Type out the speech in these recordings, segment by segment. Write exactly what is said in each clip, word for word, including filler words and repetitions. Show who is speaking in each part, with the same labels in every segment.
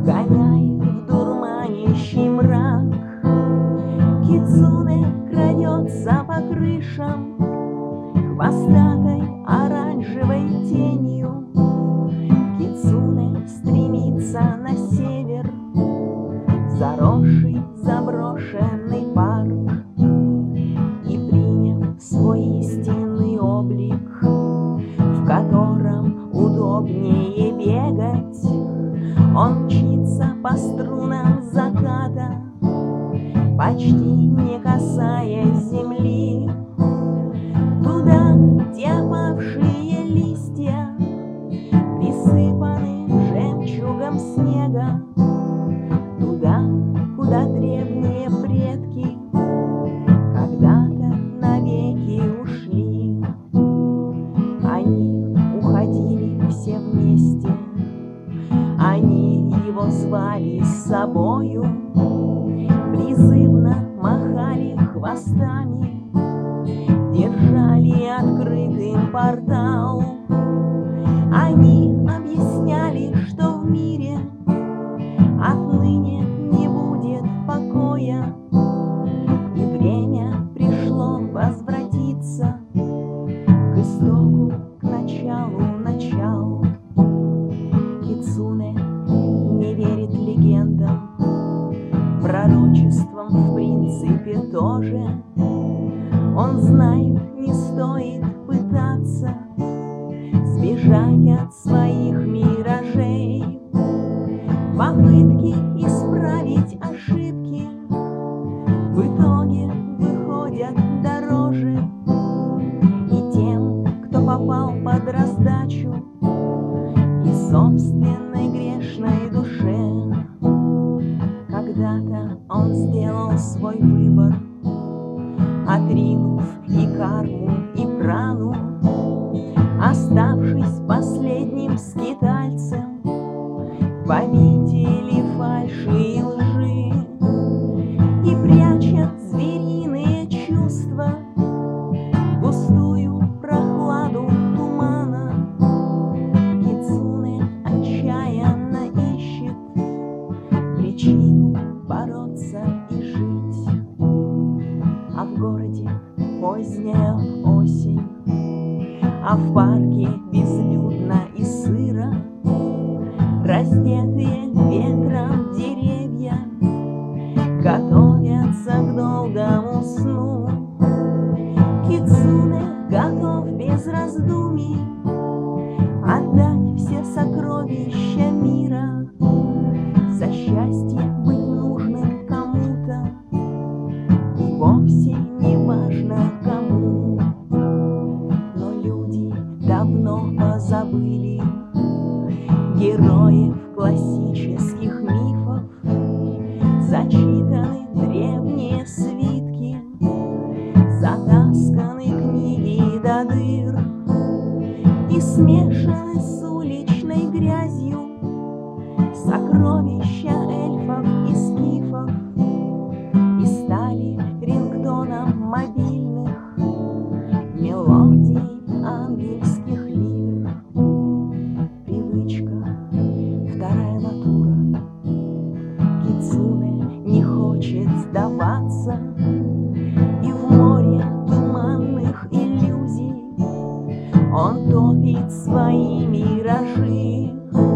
Speaker 1: гоняет в дурманящий мрак. Кицуне крадется по крышам хвостатой оранжевой тенью. Кицуне стремится на север, заросший заброшенный парк, и, приняв свой истинный облик, в котором удобнее бегать, он мчится по струнам заката, почти не касаясь земли. Туда, где опавшие листья присыпаны жемчугом снега, туда, куда древние предки когда-то навеки ушли. Они уходили все вместе, они его звали с собою, призывно махали хвостами, держали открытым портал. Они объясняли, что в мире отныне не будет покоя, и время пришло возвратиться к истоку, к началу начал. Кицуне не верит легендам, пророчествам в принципе тоже. Он знает, не стоит пытаться сбежать от своих миражей. Попытки исправить ошибки в итоге выходят дороже, и тем, кто попал под раздачу, и собственной грешной душе. Когда-то он сделал свой выбор, отринув и карму, и прану, оставшись последним скитальцем в обители фальши и лжи, и пряча звериные чувства в густую прохладу тумана. Кицуне отчаянно ищет причину бороться и жить. А в городе поздняя осень, а в парке безлюдно и сыро. Раздетые ветром деревья готовятся к долгому сну. Кицуне готов без раздумий отдать все сокровища мира за счастье быть нужным кому-то, и вовсе не важно кому. Но люди давно позабыли героев классических мифов, зачитаны древние свитки, затасканы книги до дыр и смешаны с уличной грязью сокровища эльфов и скифов, и стали рингтоном мобильных мелодий ангельских лир. Привычка, вторая натура. Кицуне не хочет сдаваться, и в море туманных иллюзий он топит свои миражи,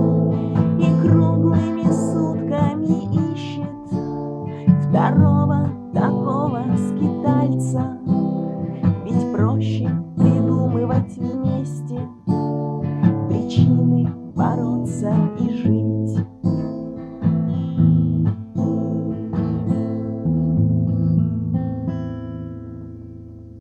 Speaker 1: и круглыми сутками ищет второго такого скитальца. Ведь проще придумывать вместе причины бороться и жить.